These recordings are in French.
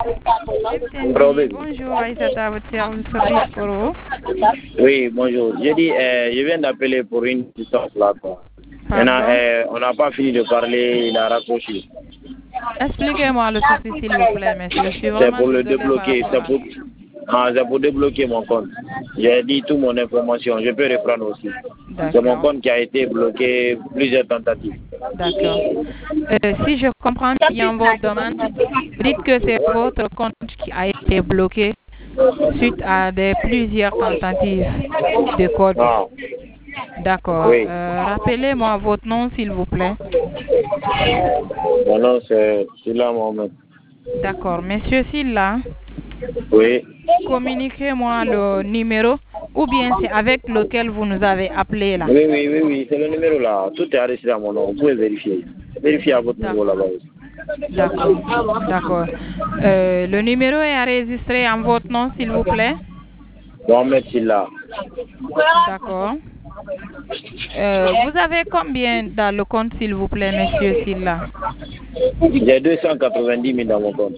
Bonjour, Aïssata, votre service pour vous. Oui, bonjour. J'ai dit, je viens d'appeler pour une distance là. Maintenant, on n'a pas fini de parler, il a raccroché. Expliquez-moi le souci, s'il vous plaît, monsieur. C'est pour le débloquer, c'est pour débloquer mon compte. J'ai dit toute mon information, je peux reprendre aussi. C'est mon compte qui a été bloqué, plusieurs tentatives. D'accord. Si je comprends bien votre demande, vous dites que c'est votre compte qui a été bloqué suite à plusieurs tentatives de code. Ah. D'accord. Oui. Rappelez-moi votre nom, s'il vous plaît. Mon nom, c'est Silla Mohamed. D'accord. Monsieur Silla. Oui. Communiquez-moi le numéro ou bien c'est avec lequel vous nous avez appelé là. Oui, c'est le numéro là. Tout est enregistré à mon nom. Vous pouvez vérifier. Vérifiez à votre niveau là-bas aussi. D'accord. Le numéro est enregistré en votre nom, s'il vous plaît. Mohamed Silla. D'accord. Vous avez combien dans le compte, s'il vous plaît, monsieur Silla? J'ai 290 000 dans mon compte.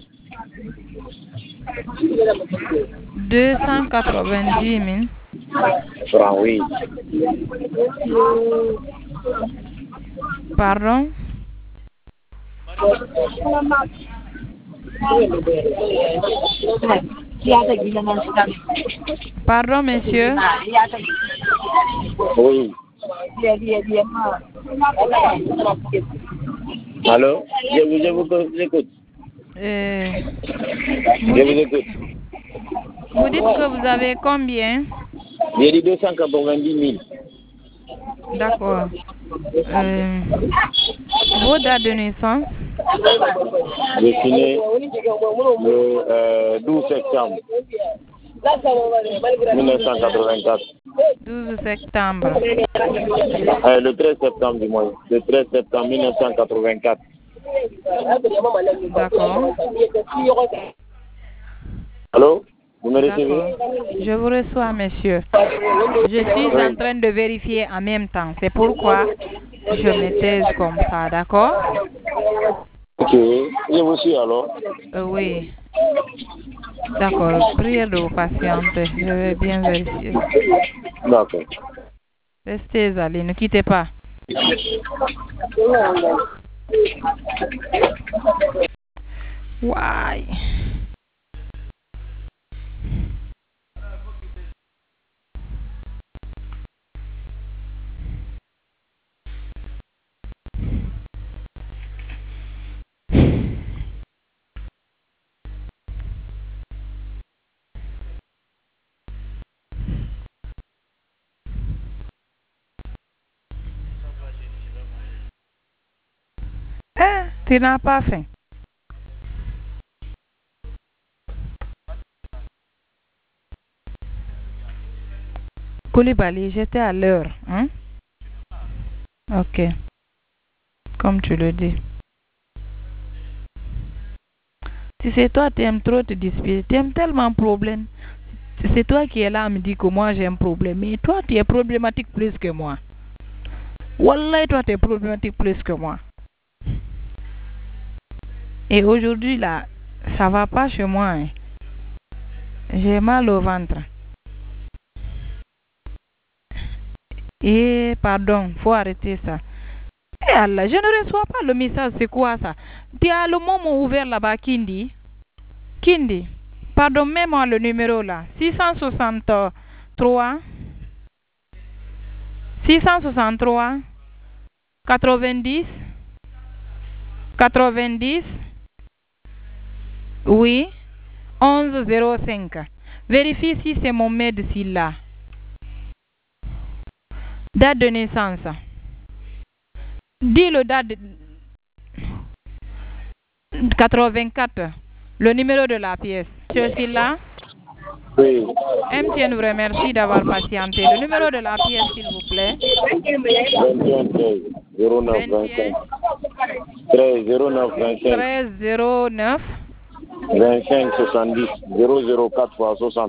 290 000 francs, oui. Pardon? Pardon, monsieur? Oui. Allô? Je vous écoute. Je vous écoute. Vous dites que vous avez combien? J'ai dit 290 000. D'accord. Vos dates de naissance? Je suis né le 12 septembre 1984. 12 septembre. Le 13 septembre du moins. Le 13 septembre 1984. D'accord. Allô? Vous me recevez? Je vous reçois, monsieur. Je suis en train de vérifier en même temps. C'est pourquoi je me taise comme ça, d'accord? Ok. Je vous suis alors? Oui. D'accord. Priez de vous patienter. Je vais bien vérifier. D'accord. Restez allés, ne quittez pas. Why? Tu n'as pas faim. Koulibaly, j'étais à l'heure. Hein? Ok. Comme tu le dis. Tu sais, toi, tu aimes trop te disputer. Tu aimes tellement problème. C'est toi qui es là à me dire que moi j'ai un problème. Mais toi, tu es problématique plus que moi. Wallah, toi, tu es problématique plus que moi. Et aujourd'hui, là, ça va pas chez moi. Hein. J'ai mal au ventre. Et pardon, faut arrêter ça. Eh Allah, je ne reçois pas le message, c'est quoi ça? Tu as le moment ouvert là-bas, Kindi. Kindi, pardon, mets-moi le numéro là. 663 90 oui, 1105. Vérifie si c'est mon médecin là. Date de naissance. Dis le date de 84. Le numéro de la pièce. Ceci là. Oui. MTN vous remercie d'avoir patienté. Le numéro de la pièce, s'il vous plaît. 21 13 09 25. 13 09 25. 13 09 25 70 004 fois 60.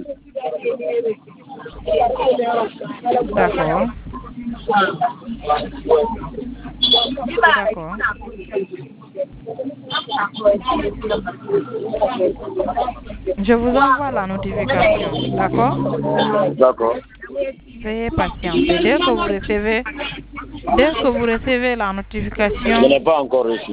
D'accord. D'accord. Je vous envoie la notification, d'accord? D'accord. Veuillez patienter. Dès que vous recevez la notification, Je n'ai pas encore reçu.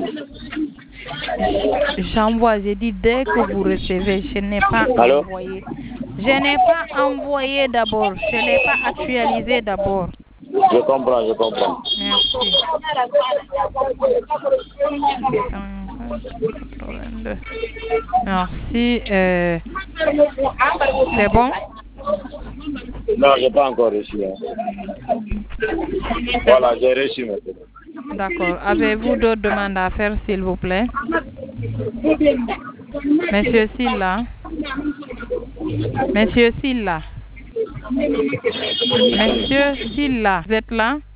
J'envoie, j'ai dit dès que vous recevez, je n'ai pas envoyé. Je n'ai pas envoyé d'abord, je n'ai pas actualisé d'abord. Je comprends. Merci. Merci. C'est bon? Non, je n'ai pas encore reçu. Voilà, j'ai reçu maintenant. D'accord. Avez-vous d'autres demandes à faire, s'il vous plaît? Monsieur Silla. Monsieur Silla, vous êtes là?